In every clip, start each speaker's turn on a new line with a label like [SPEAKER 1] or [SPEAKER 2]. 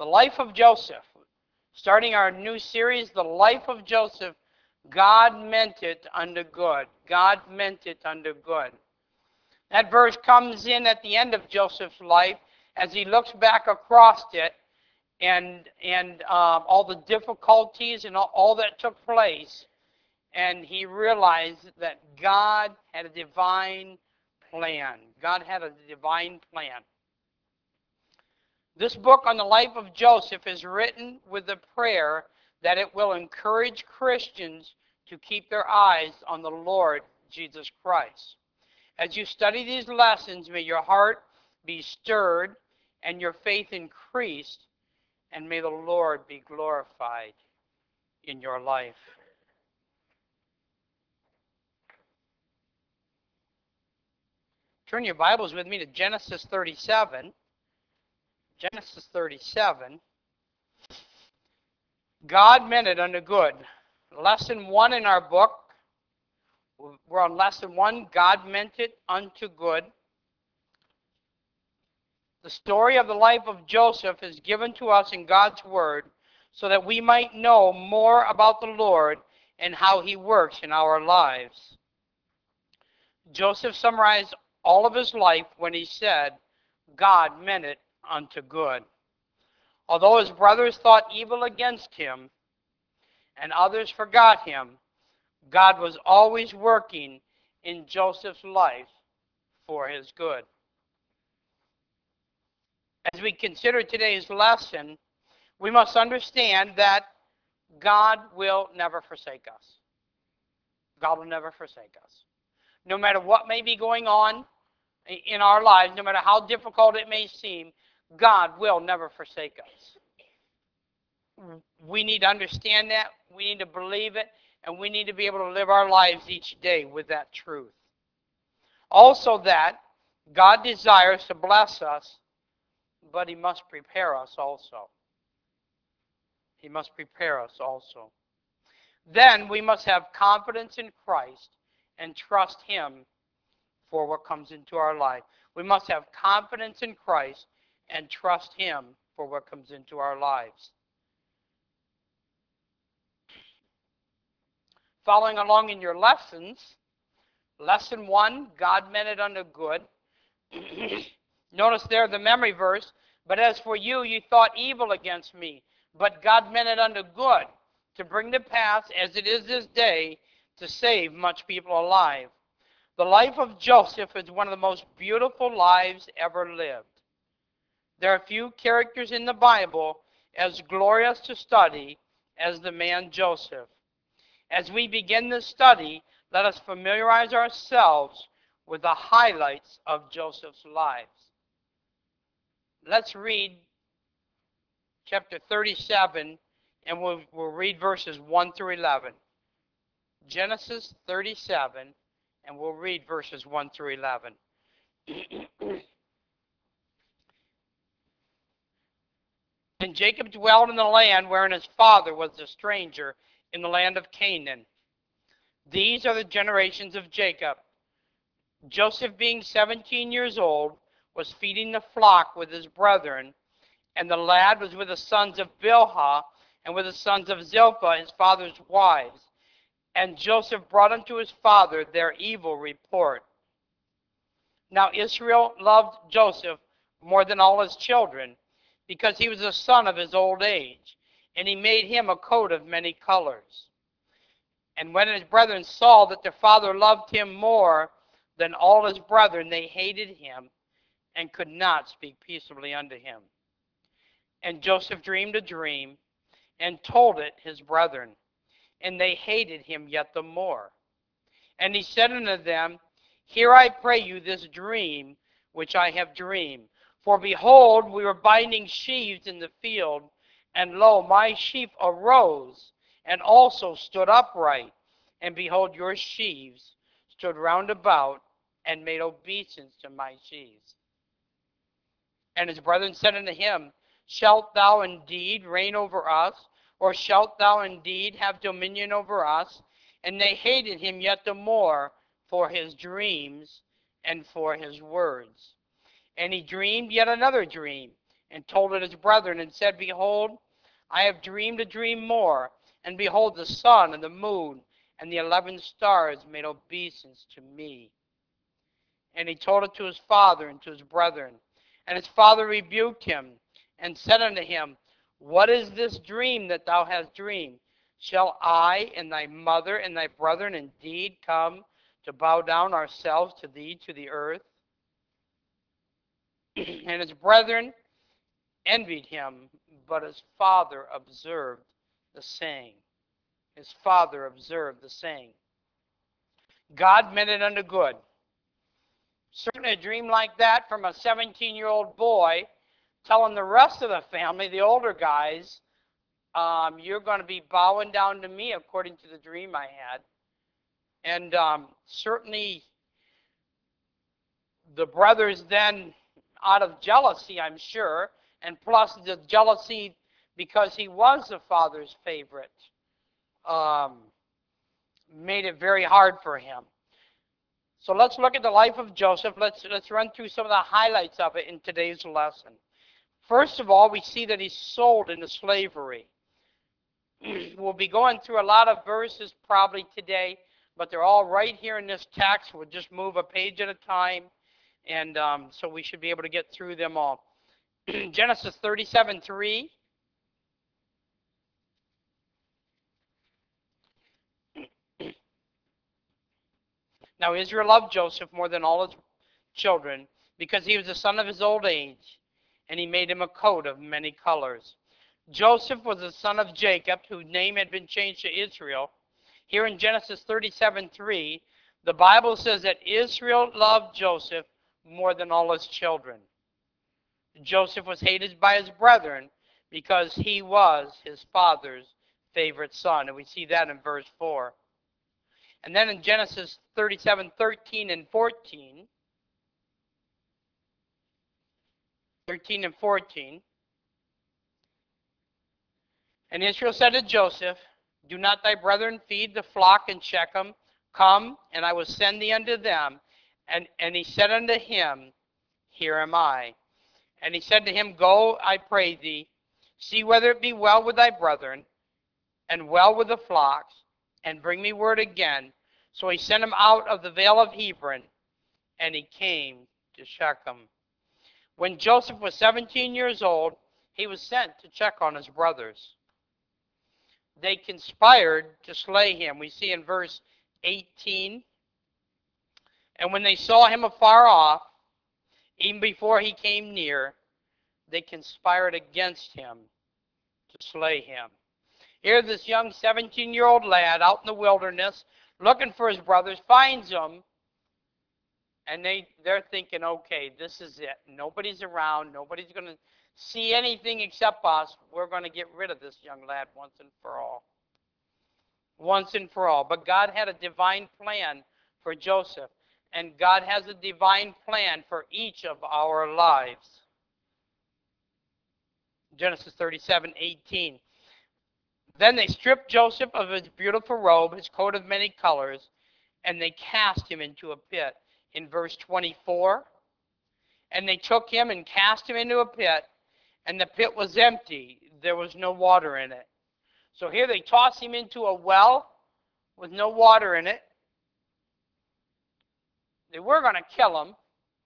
[SPEAKER 1] The life of Joseph. Starting our new series, The Life of Joseph. God meant it unto good. God meant it unto good. That verse comes in at the end of Joseph's life as he looks back across it and all the difficulties and all that took place. And he realized that God had a divine plan. God had a divine plan. This book on the life of Joseph is written with the prayer that it will encourage Christians to keep their eyes on the Lord Jesus Christ. As you study these lessons, may your heart be stirred and your faith increased, and may the Lord be glorified in your life. Turn your Bibles with me to Genesis 37. Genesis 37. God meant it unto good. Lesson 1 in our book. We're on lesson 1. God meant it unto good. The story of the life of Joseph is given to us in God's Word so that we might know more about the Lord and how He works in our lives. Joseph summarized all of his life when he said, God meant it unto good. Although his brothers thought evil against him and others forgot him, God was always working in Joseph's life for his good. As we consider today's lesson, we must understand that God will never forsake us. God will never forsake us. No matter what may be going on in our lives, no matter how difficult it may seem, God will never forsake us. We need to understand that, we need to believe it, and we need to be able to live our lives each day with that truth. Also that God desires to bless us, but He must prepare us also. He must prepare us also. Then we must have confidence in Christ and trust Him for what comes into our life. We must have confidence in Christ and trust Him for what comes into our lives. Following along in your lessons, lesson 1, God meant it unto good. Notice there the memory verse, but as for you, you thought evil against me, but God meant it unto good, to bring to pass, as it is this day, to save much people alive. The life of Joseph is one of the most beautiful lives ever lived. There are few characters in the Bible as glorious to study as the man Joseph. As we begin this study, let us familiarize ourselves with the highlights of Joseph's lives. Let's read chapter 37, and we'll read verses 1 through 11. Genesis 37, and we'll read verses 1 through 11. And Jacob dwelled in the land wherein his father was a stranger, in the land of Canaan. These are the generations of Jacob. Joseph, being 17 years old, was feeding the flock with his brethren, and the lad was with the sons of Bilhah and with the sons of Zilpah, his father's wives. And Joseph brought unto his father their evil report. Now Israel loved Joseph more than all his children, because he was the son of his old age, and he made him a coat of many colors. And when his brethren saw that their father loved him more than all his brethren, they hated him and could not speak peaceably unto him. And Joseph dreamed a dream and told it his brethren, and they hated him yet the more. And he said unto them, Hear, I pray you, this dream which I have dreamed. For behold, we were binding sheaves in the field, and lo, my sheaf arose, and also stood upright. And behold, your sheaves stood round about, and made obeisance to my sheaves. And his brethren said unto him, Shalt thou indeed reign over us, or shalt thou indeed have dominion over us? And they hated him yet the more for his dreams and for his words. And he dreamed yet another dream, and told it his brethren, and said, Behold, I have dreamed a dream more, and behold, the sun and the moon and the 11 stars made obeisance to me. And he told it to his father and to his brethren. And his father rebuked him, and said unto him, What is this dream that thou hast dreamed? Shall I and thy mother and thy brethren indeed come to bow down ourselves to thee to the earth? And his brethren envied him, but his father observed the saying. His father observed the saying. God meant it unto good. Certainly a dream like that from a 17-year-old boy telling the rest of the family, the older guys, you're going to be bowing down to me according to the dream I had. And certainly the brothers then, out of jealousy, I'm sure, and plus the jealousy because he was the father's favorite, made it very hard for him. So let's look at the life of Joseph. Let's run through some of the highlights of it in today's lesson. First of all, we see that he's sold into slavery. We'll be going through a lot of verses probably today, but they're all right here in this text. We'll just move a page at a time, and so we should be able to get through them all. Genesis 37:3. Now Israel loved Joseph more than all his children, because he was the son of his old age, and he made him a coat of many colors. Joseph was the son of Jacob, whose name had been changed to Israel. Here in Genesis 37:3, the Bible says that Israel loved Joseph more than all his children. Joseph was hated by his brethren because he was his father's favorite son, and we see that in verse 4. And then in Genesis 37:13 and 14, 13 and 14, and Israel said to Joseph, Do not thy brethren feed the flock in Shechem? Come, and I will send thee unto them. And he said unto him, Here am I. And he said to him, Go, I pray thee, see whether it be well with thy brethren, and well with the flocks, and bring me word again. So he sent him out of the vale of Hebron, and he came to Shechem. When Joseph was 17 years old, he was sent to check on his brothers. They conspired to slay him. We see in verse 18. And when they saw him afar off, even before he came near, they conspired against him to slay him. Here this young 17-year-old lad out in the wilderness looking for his brothers, finds them, and they're thinking, okay, this is it. Nobody's around. Nobody's going to see anything except us. We're going to get rid of this young lad once and for all. Once and for all. But God had a divine plan for Joseph, and God has a divine plan for each of our lives. Genesis 37:18. Then they stripped Joseph of his beautiful robe, his coat of many colors, and they cast him into a pit. In verse 24, and they took him and cast him into a pit, and the pit was empty. There was no water in it. So here they toss him into a well with no water in it. They were going to kill him,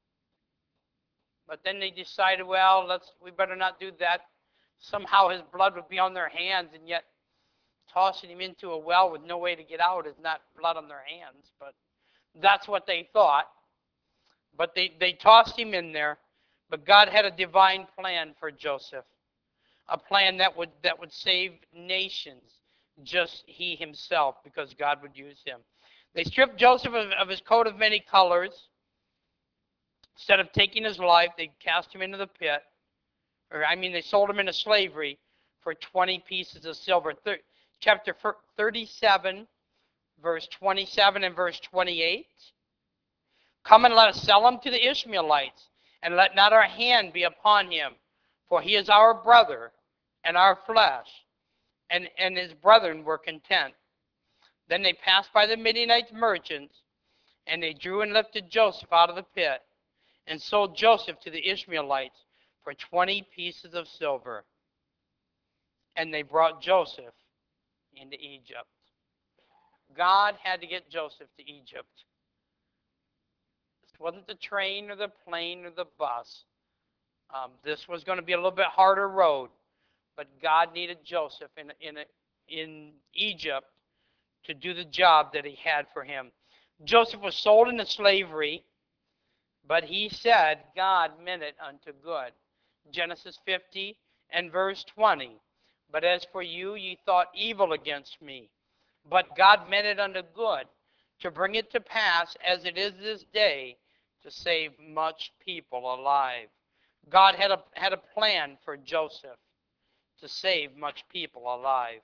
[SPEAKER 1] but then they decided, well, we better not do that. Somehow his blood would be on their hands, and yet tossing him into a well with no way to get out is not blood on their hands. But that's what they thought. But they tossed him in there. But God had a divine plan for Joseph, a plan that would save nations, just he himself, because God would use him. They stripped Joseph of his coat of many colors. Instead of taking his life, they cast him into the pit. They sold him into slavery for 20 pieces of silver. Chapter 37, verse 27 and verse 28. Come and let us sell him to the Ishmaelites, and let not our hand be upon him, for he is our brother and our flesh. And his brethren were content. Then they passed by the Midianite merchants, and they drew and lifted Joseph out of the pit, and sold Joseph to the Ishmaelites for 20 pieces of silver. And they brought Joseph into Egypt. God had to get Joseph to Egypt. This wasn't the train or the plane or the bus. This was going to be a little bit harder road, but God needed Joseph in Egypt to do the job that he had for him. Joseph was sold into slavery, but he said God meant it unto good. Genesis 50 and verse 20. But as for you, ye thought evil against me, but God meant it unto good, to bring it to pass as it is this day, to save much people alive. God had a plan for Joseph to save much people alive.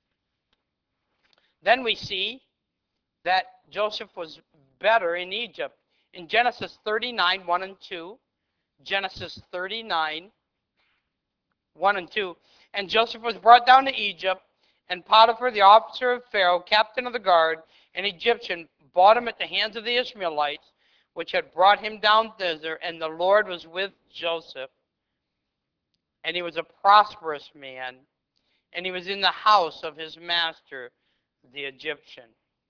[SPEAKER 1] Then we see that Joseph was better in Egypt. In Genesis 39, 1 and 2, Genesis 39, 1 and 2, and Joseph was brought down to Egypt, and Potiphar, the officer of Pharaoh, captain of the guard, an Egyptian, bought him at the hands of the Ishmaelites, which had brought him down thither, and the Lord was with Joseph. And he was a prosperous man, and he was in the house of his master, the Egyptian.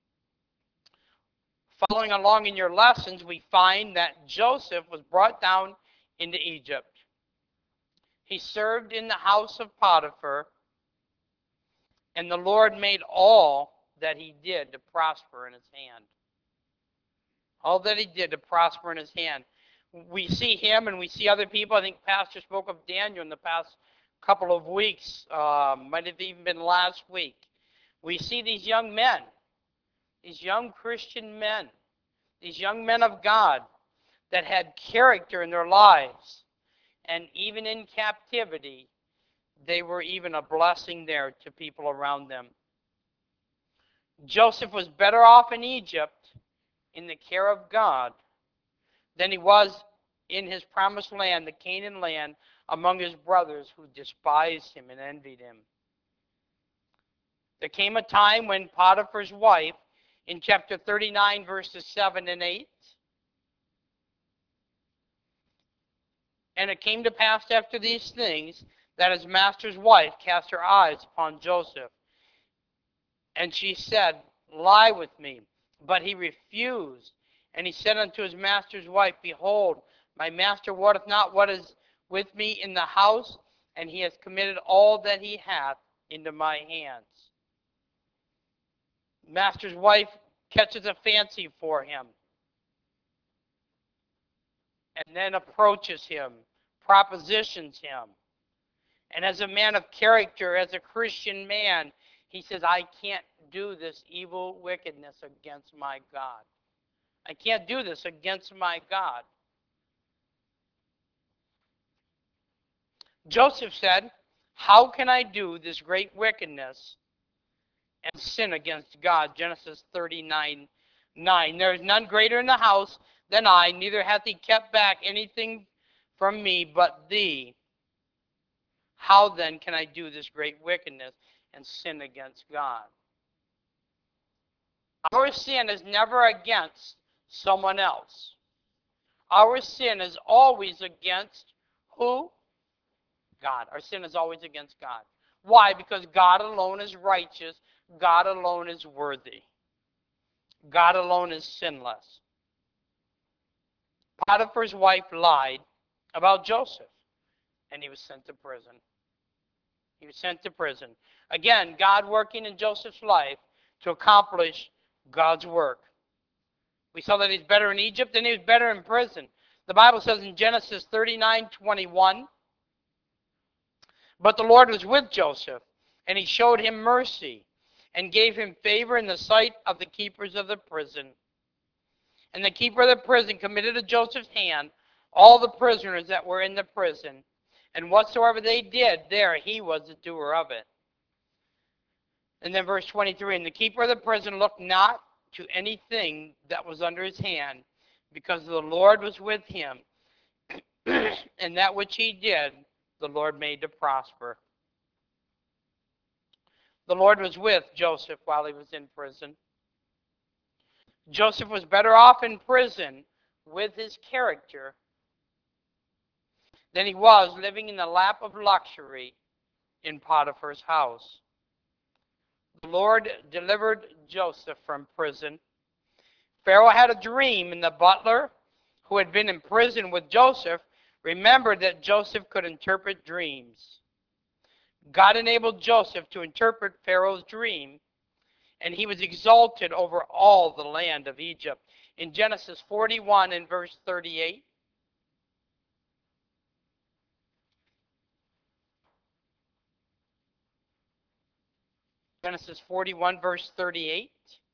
[SPEAKER 1] Following along in your lessons, we find that Joseph was brought down into Egypt. He served in the house of Potiphar, and the Lord made all that he did to prosper in his hand. All that he did to prosper in his hand. We see him and we see other people. I think Pastor spoke of Daniel in the past couple of weeks. Might have even been last week. We see these young men, these young Christian men, these young men of God that had character in their lives. And even in captivity, they were even a blessing there to people around them. Joseph was better off in Egypt in the care of God than he was in his promised land, the Canaan land, among his brothers who despised him and envied him. There came a time when Potiphar's wife, in chapter 39, verses 7 and 8, and it came to pass after these things that his master's wife cast her eyes upon Joseph. And she said, lie with me. But he refused. And he said unto his master's wife, behold, my master wotteth not what is with me in the house, and he has committed all that he hath into my hands. Master's wife catches a fancy for him, and then approaches him, propositions him. And as a man of character, as a Christian man, he says, I can't do this evil wickedness against my God. I can't do this against my God. Joseph said, how can I do this great wickedness and sin against God? Genesis 39, 9. There is none greater in the house than I, neither hath he kept back anything from me but thee. How then can I do this great wickedness and sin against God? Our sin is never against someone else. Our sin is always against who? God. Our sin is always against God. Why? Because God alone is righteous. God alone is worthy. God alone is sinless. Potiphar's wife lied about Joseph, and he was sent to prison. He was sent to prison. Again, God working in Joseph's life to accomplish God's work. We saw that he's better in Egypt than he was better in prison. The Bible says in Genesis 39:21, but the Lord was with Joseph, and he showed him mercy, and gave him favor in the sight of the keepers of the prison. And the keeper of the prison committed to Joseph's hand all the prisoners that were in the prison, and whatsoever they did, there he was the doer of it. And then verse 23, and the keeper of the prison looked not to anything that was under his hand, because the Lord was with him, and that which he did, the Lord made to prosper. The Lord was with Joseph while he was in prison. Joseph was better off in prison with his character than he was living in the lap of luxury in Potiphar's house. The Lord delivered Joseph from prison. Pharaoh had a dream, and the butler who had been in prison with Joseph remembered that Joseph could interpret dreams. God enabled Joseph to interpret Pharaoh's dream, and he was exalted over all the land of Egypt. In Genesis 41 and verse 38, Genesis 41 verse 38,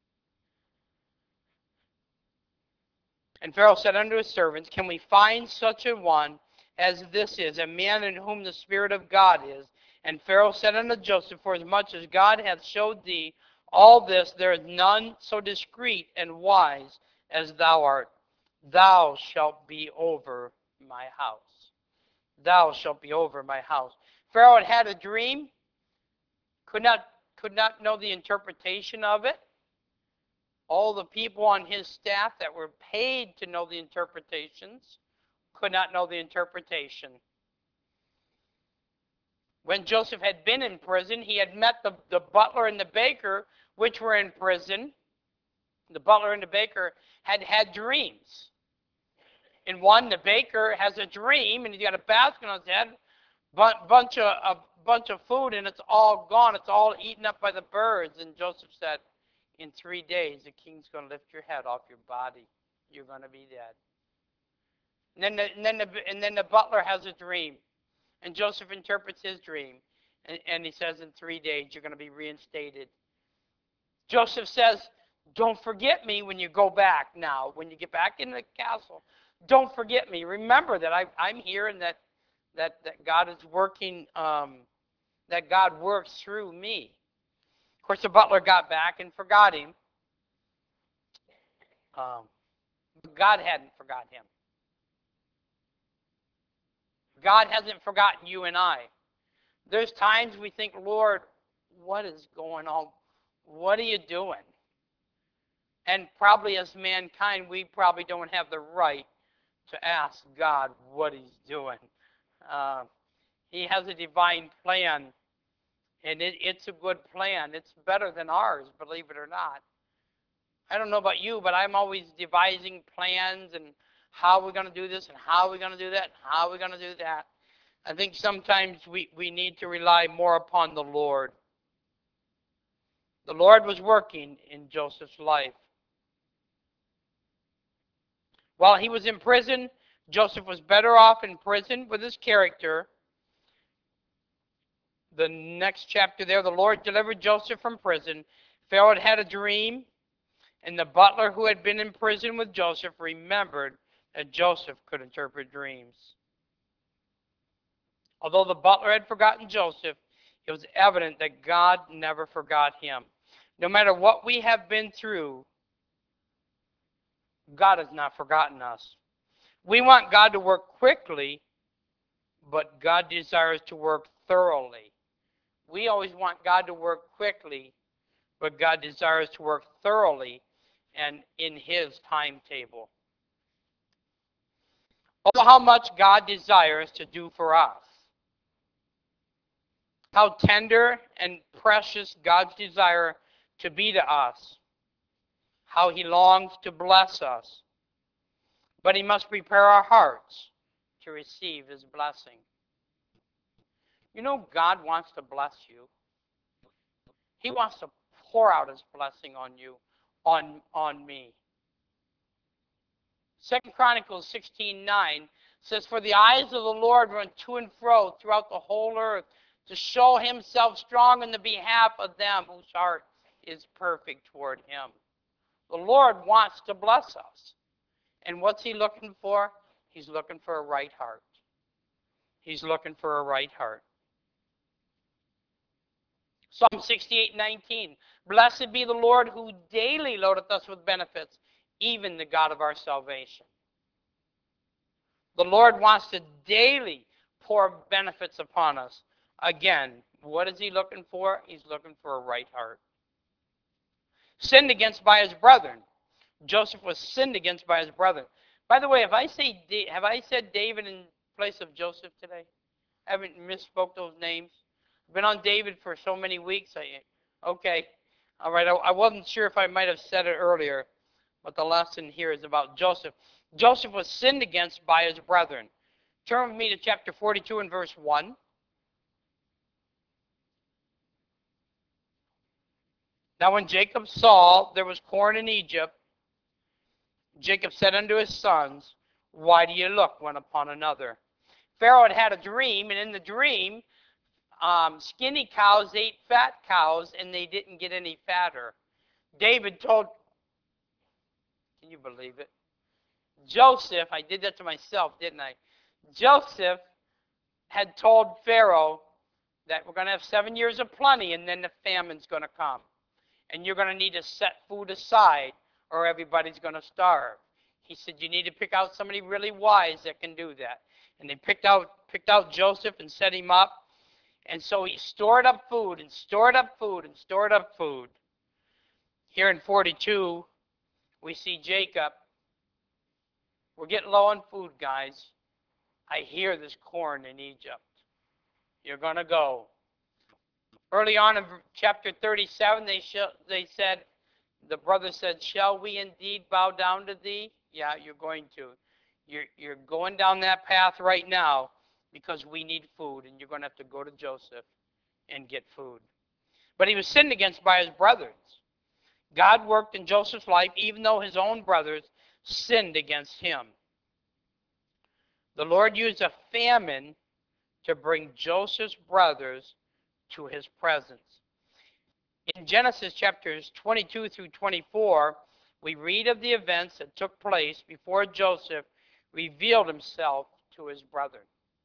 [SPEAKER 1] and Pharaoh said unto his servants, can we find such a one as this is, a man in whom the Spirit of God is? And Pharaoh said unto Joseph, for as much as God hath showed thee all this, there is none so discreet and wise as thou art. Thou shalt be over my house. Thou shalt be over my house. Pharaoh had had a dream, could not know the interpretation of it. All the people on his staff that were paid to know the interpretations could not know the interpretation. When Joseph had been in prison, he had met the butler and the baker, which were in prison. The butler and the baker had had dreams. In one, the baker has a dream, and he's got a basket on his head, bunch of food, and it's all gone. It's all eaten up by the birds. And Joseph said, in 3 days, the king's going to lift your head off your body. You're going to be dead. And then the butler has a dream. And Joseph interprets his dream. And he says, in 3 days, you're going to be reinstated. Joseph says, don't forget me when you go back now. When you get back in the castle, don't forget me. Remember that I'm here and that God is working, that God works through me. Of course, the butler got back and forgot him. But God hadn't forgotten him. God hasn't forgotten you and I. There's times we think, Lord, what is going on? What are you doing? And probably as mankind, we probably don't have the right to ask God what he's doing. He has a divine plan, and it's a good plan. It's better than ours, believe it or not. I don't know about you, but I'm always devising plans and how we're going to do this and how we're going to do that and how we're going to do that. I think sometimes we need to rely more upon the Lord. The Lord was working in Joseph's life. While he was in prison, Joseph was better off in prison with his character. The next chapter there, the Lord delivered Joseph from prison. Pharaoh had had a dream, and the butler who had been in prison with Joseph remembered that Joseph could interpret dreams. Although the butler had forgotten Joseph, it was evident that God never forgot him. No matter what we have been through, God has not forgotten us. We want God to work quickly, but God desires to work thoroughly. We always want God to work quickly, but God desires to work thoroughly and in his timetable. Oh, how much God desires to do for us. How tender and precious God's desire to be to us. How he longs to bless us. But he must prepare our hearts to receive his blessing. You know, God wants to bless you. He wants to pour out his blessing on you, on me. 2 Chronicles 16:9 says, for the eyes of the Lord run to and fro throughout the whole earth to show himself strong in the behalf of them whose heart is perfect toward him. The Lord wants to bless us. And what's he looking for? He's looking for a right heart. He's looking for a right heart. Psalm 68:19. Blessed be the Lord who daily loadeth us with benefits, even the God of our salvation. The Lord wants to daily pour benefits upon us. Again, what is he looking for? He's looking for a right heart. Sinned against by his brethren. Joseph was sinned against by his brethren. By the way, have I said David place of Joseph today? I haven't misspoke those names. I've been on David for so many weeks. Okay. All right. I wasn't sure if I might have said it earlier, but the lesson here is about Joseph. Joseph was sinned against by his brethren. Turn with me to chapter 42 and verse 1. Now when Jacob saw there was corn in Egypt, Jacob said unto his sons, why do you look one upon another? Pharaoh had had a dream, and in the dream, skinny cows ate fat cows, and they didn't get any fatter. David told, can you believe it? Joseph, I did that to myself, didn't I? Joseph had told Pharaoh that we're going to have 7 years of plenty, and then the famine's going to come. And you're going to need to set food aside, or everybody's going to starve. He said, you need to pick out somebody really wise that can do that. And they picked out Joseph and set him up. And so he stored up food and stored up food and stored up food. Here in 42, we see Jacob. We're getting low on food, guys. I hear there's corn in Egypt. You're going to go. Early on in chapter 37, they said, the brother said, shall we indeed bow down to thee? Yeah, you're going to. You're going down that path right now because we need food, and you're going to have to go to Joseph and get food. But he was sinned against by his brothers. God worked in Joseph's life even though his own brothers sinned against him. The Lord used a famine to bring Joseph's brothers to his presence. In Genesis chapters 22 through 24, we read of the events that took place before Joseph revealed himself to his brethren.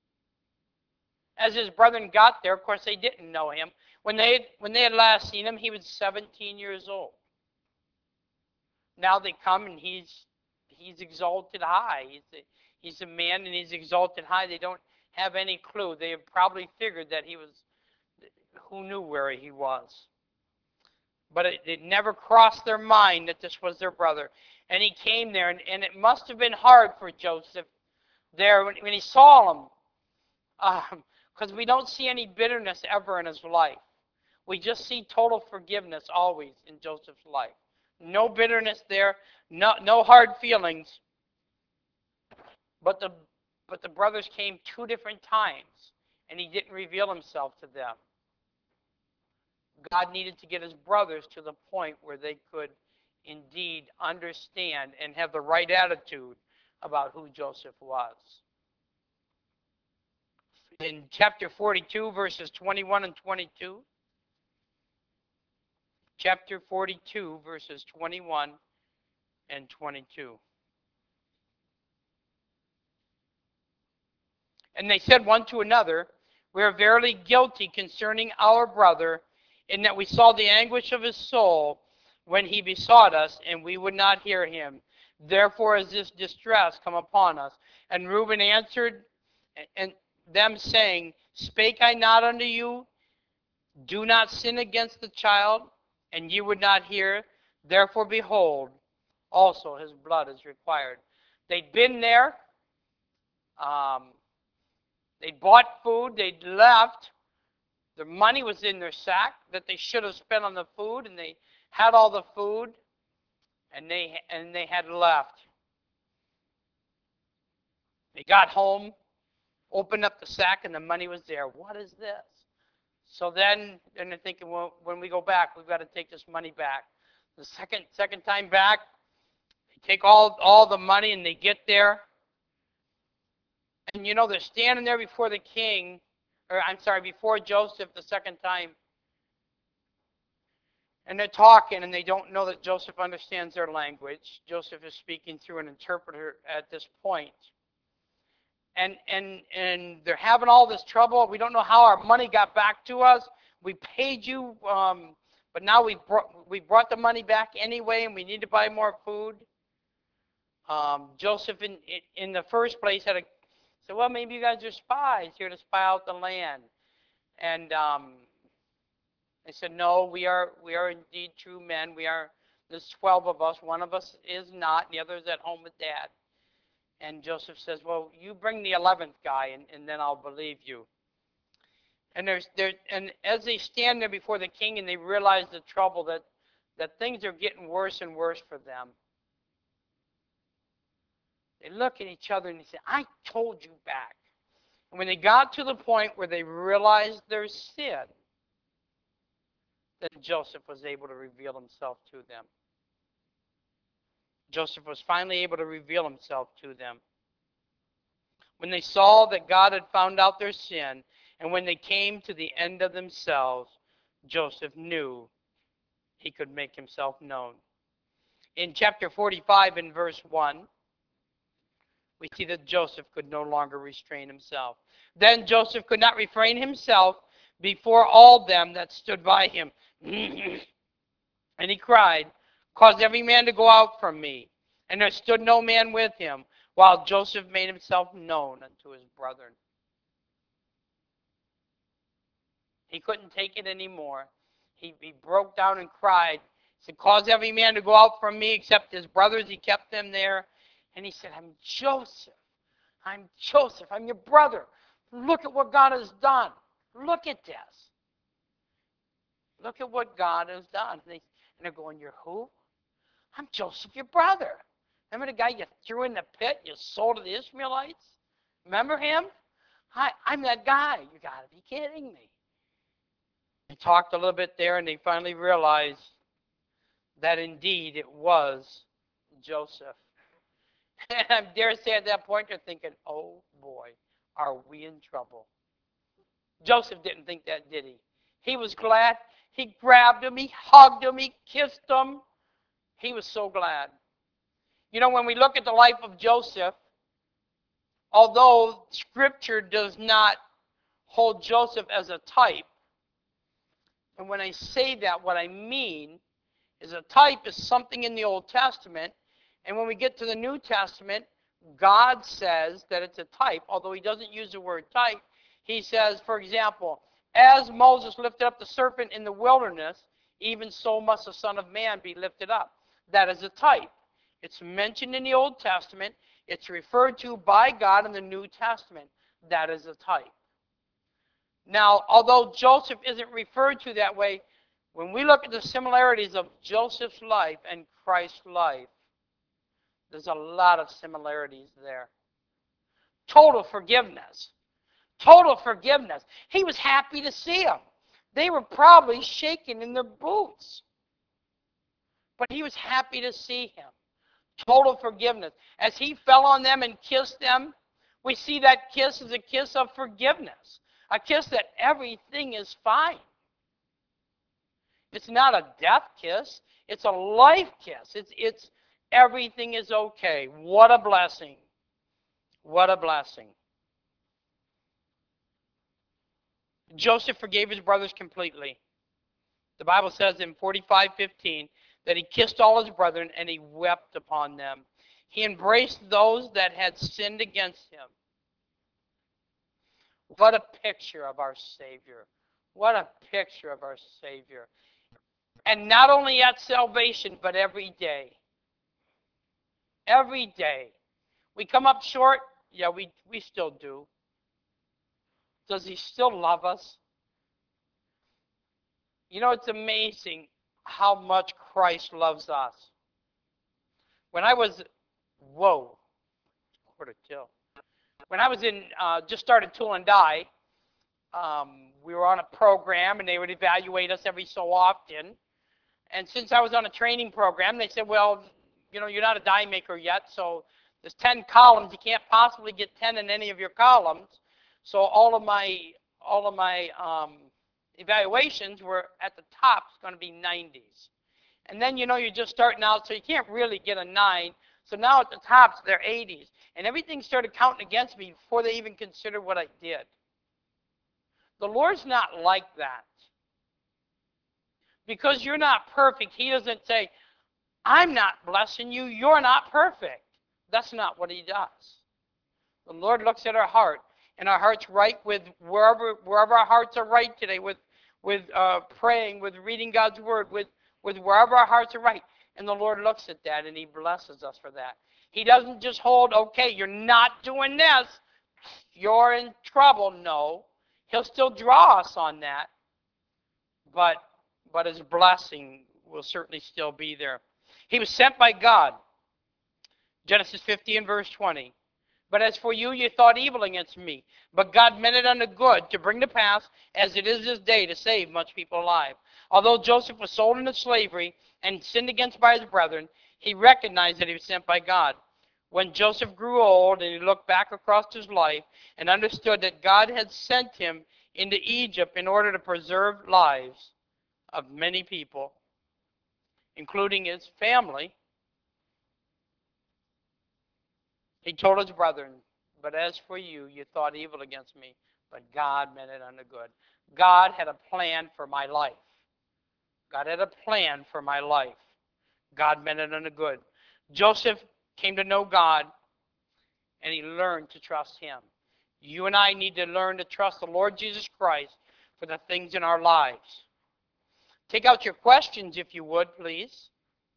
[SPEAKER 1] As his brethren got there, of course, they didn't know him. When they had last seen him, he was 17 years old. Now they come and he's exalted high. He's a man and he's exalted high. They don't have any clue. They have probably figured that he was, who knew where he was. But it never crossed their mind that this was their brother. And he came there, and it must have been hard for Joseph there when he saw him. Because we don't see any bitterness ever in his life. We just see total forgiveness always in Joseph's life. No bitterness there, no hard feelings. But the brothers came 2 different times, and he didn't reveal himself to them. God needed to get his brothers to the point where they could indeed understand and have the right attitude about who Joseph was. In chapter 42, verses 21 and 22, chapter 42, verses 21 and 22. And they said one to another, we are verily guilty concerning our brother, in that we saw the anguish of his soul when he besought us, and we would not hear him. Therefore is this distress come upon us. And Reuben answered and them, saying, spake I not unto you, do not sin against the child, and ye would not hear. Therefore, behold, also his blood is required. They'd been there. They bought food. They'd left. Their money was in their sack that they should have spent on the food, and they had all the food, and they had left. They got home, opened up the sack, and the money was there. What is this? So then they're thinking, well, when we go back, we've got to take this money back. The second time back, they take all the money, and they get there. And they're standing there before the king, before Joseph the second time. And they're talking, and they don't know that Joseph understands their language. Joseph is speaking through an interpreter at this point. And they're having all this trouble. We don't know how our money got back to us. We paid you, but now we brought the money back anyway, and we need to buy more food. Joseph, in the first place, said, well, maybe you guys are spies here to spy out the land. And they said, no, we are indeed true men. There's 12 of us. One of us is not, and the other is at home with Dad. And Joseph says, well, you bring the 11th guy, and then I'll believe you. And and as they stand there before the king and they realize the trouble, that things are getting worse and worse for them, they look at each other and they say, I told you back. And when they got to the point where they realized their sin, then Joseph was able to reveal himself to them. Joseph was finally able to reveal himself to them. When they saw that God had found out their sin, and when they came to the end of themselves, Joseph knew he could make himself known. In chapter 45, in verse 1, we see that Joseph could no longer restrain himself. Then Joseph could not refrain himself before all them that stood by him. And he cried, cause every man to go out from me. And there stood no man with him, while Joseph made himself known unto his brethren. He couldn't take it anymore. He broke down and cried. He said, cause every man to go out from me except his brothers. He kept them there. And he said, I'm Joseph. I'm Joseph. I'm your brother. Look at what God has done. Look at this. Look at what God has done. And they're going, you're who? I'm Joseph, your brother. Remember the guy you threw in the pit, you sold to the Ishmaelites? Remember him? I'm that guy. You got to be kidding me. They talked a little bit there, and they finally realized that indeed it was Joseph. And I dare say at that point, they're thinking, oh boy, are we in trouble? Joseph didn't think that, did he? He was glad. He grabbed him, he hugged him, he kissed him. He was so glad. You know, when we look at the life of Joseph, although Scripture does not hold Joseph as a type, and when I say that, what I mean is a type is something in the Old Testament, and when we get to the New Testament, God says that it's a type, although he doesn't use the word type. He says, for example, as Moses lifted up the serpent in the wilderness, even so must the Son of Man be lifted up. That is a type. It's mentioned in the Old Testament. It's referred to by God in the New Testament. That is a type. Now, although Joseph isn't referred to that way, when we look at the similarities of Joseph's life and Christ's life, there's a lot of similarities there. Total forgiveness. Total forgiveness. He was happy to see them. They were probably shaking in their boots. But he was happy to see him. Total forgiveness. As he fell on them and kissed them, we see that kiss as a kiss of forgiveness. A kiss that everything is fine. It's not a death kiss. It's a life kiss. It's everything is okay. What a blessing. What a blessing. Joseph forgave his brothers completely. The Bible says in 45:15 that he kissed all his brethren and he wept upon them. He embraced those that had sinned against him. What a picture of our Savior. What a picture of our Savior. And not only at salvation, but every day. Every day. We come up short? Yeah, we still do. Does he still love us? You know, it's amazing how much Christ loves us. When I was, quarter till. When I was just started Tool and Die, we were on a program and they would evaluate us every so often. And since I was on a training program, they said, well, you know, you're not a die maker yet, so there's 10 columns. You can't possibly get 10 in any of your columns. So all of my evaluations were at the top. It's going to be 90s. And then, you know, you're just starting out, so you can't really get a 9. So now at the tops, they're 80s. And everything started counting against me before they even considered what I did. The Lord's not like that. Because you're not perfect, he doesn't say, I'm not blessing you, you're not perfect. That's not what he does. The Lord looks at our heart, and our heart's right with wherever our hearts are right today, with praying, with reading God's word, with wherever our hearts are right. And the Lord looks at that, and he blesses us for that. He doesn't just hold, okay, you're not doing this, you're in trouble. No, he'll still draw us on that, but his blessing will certainly still be there. He was sent by God. Genesis 50 and verse 20. But as for you, you thought evil against me. But God meant it unto good to bring to pass, as it is this day, to save much people alive. Although Joseph was sold into slavery and sinned against by his brethren, he recognized that he was sent by God. When Joseph grew old and he looked back across his life and understood that God had sent him into Egypt in order to preserve lives of many people, including his family, he told his brethren, but as for you, you thought evil against me, but God meant it unto good. God had a plan for my life. God had a plan for my life. God meant it unto good. Joseph came to know God, and he learned to trust him. You and I need to learn to trust the Lord Jesus Christ for the things in our lives. Take out your questions, if you would, please.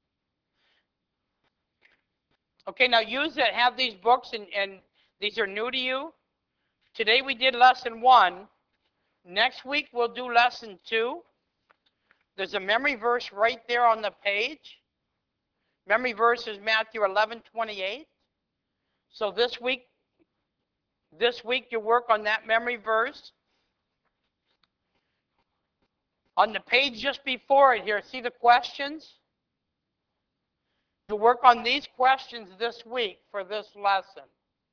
[SPEAKER 1] Okay, now use that. Have these books, and these are new to you. Today we did lesson 1. Next week we'll do lesson 2. There's a memory verse right there on the page. Memory verse is Matthew 11:28. So this week you work on that memory verse. On the page just before it here, see the questions? To work on these questions this week for this lesson.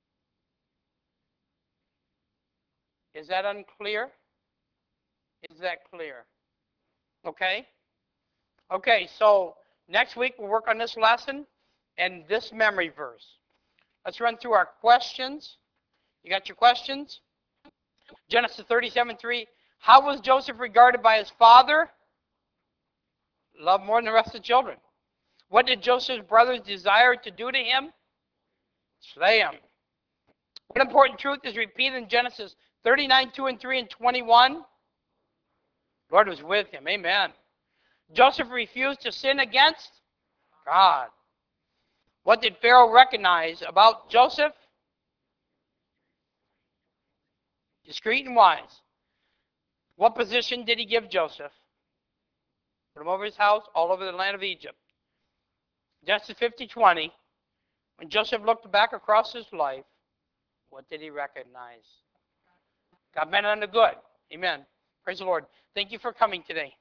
[SPEAKER 1] Is that unclear? Is that clear? Okay? Okay, so next week we'll work on this lesson and this memory verse. Let's run through our questions. You got your questions? Genesis 37:3. How was Joseph regarded by his father? Loved more than the rest of the children. What did Joseph's brothers desire to do to him? Slay him. What important truth is repeated in Genesis 39:2 and 3 and 21? Lord was with him. Amen. Joseph refused to sin against God. What did Pharaoh recognize about Joseph? Discreet and wise. What position did he give Joseph? Put him over his house, all over the land of Egypt. Genesis 50:20. When Joseph looked back across his life, what did he recognize? God meant unto good. Amen. Praise the Lord. Thank you for coming today.